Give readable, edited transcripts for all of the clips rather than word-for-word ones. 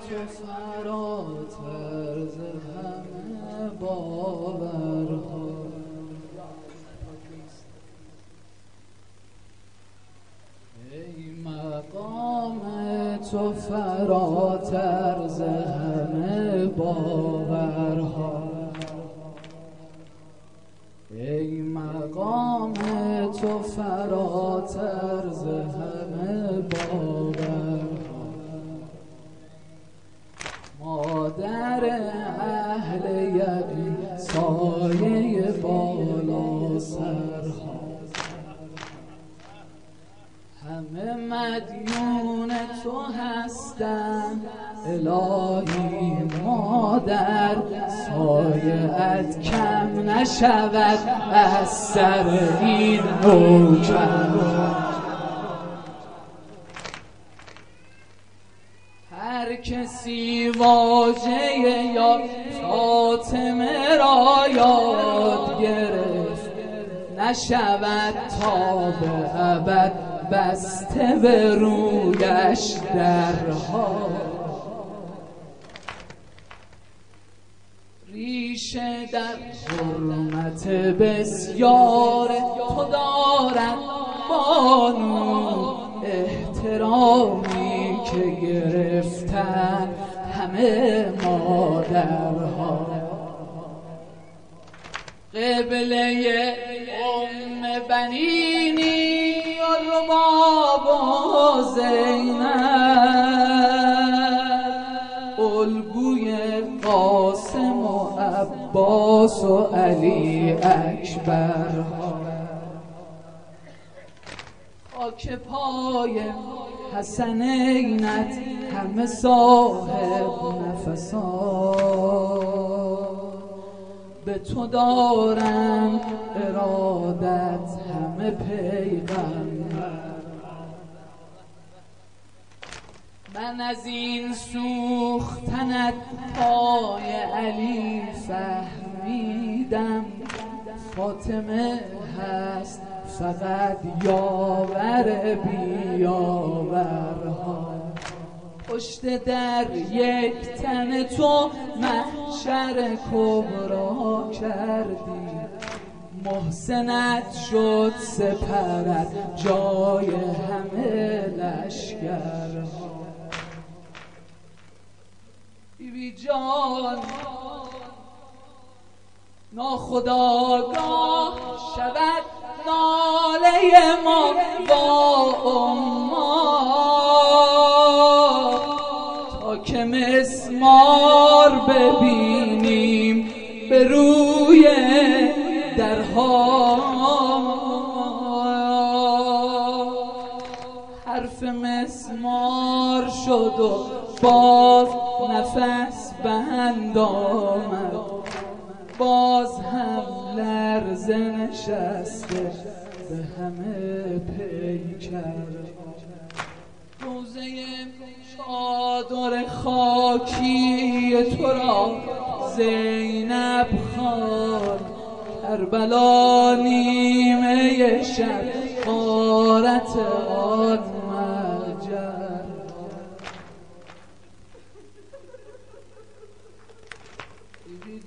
تو فراتر ز همه باورها. ای مقام تو فراتر ز همه باورها. ای مقام تو فراتر ز همه باورها. مادر اهل یقین سایه بالا سرها. همه مدیون تو هستند الهی مادر، سایه‌ات کم نشود از سر این نوکر. هر کسی واژه یا فاطمه را یاد گرفت، نشود تا به ابد بسته به رویش درها. ریشه در حرمت بسیار تو دارد بانو، احترامی که گرفتن همه مادرها. قبله ام بنینی رباب و زینب، الگوی قاسم و عباس و علی اکبر. خاک پای حسنینت همه صاحب نفسان، به تو دارند ارادت همه پیغمبر. من از این سوختنت پای علی فهمیدم، فاطمه هست فقط یاور بیاورها. پشت در یک تن تو محشر کبرا کردی، محسنت شد سپرت جای همه لشکرها. بیبی جان ناخودآگاه شود ناله ما با اما، تا که مسمار ببینیم به روی درها. حرف مسمار شد و باز نفس بند آمد، باز هم لرزه نشسته به همه پیکر. روزه چادر خاکی تو را زینب خوان، کربلا نیمه شب غارت آن مهجر. بیبی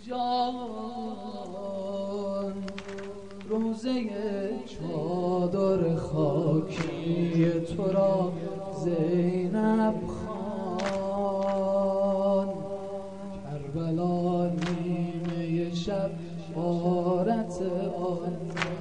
جان روزه چادر خاکی تو را زینب خوان، کربلا نیمه شب غارت آن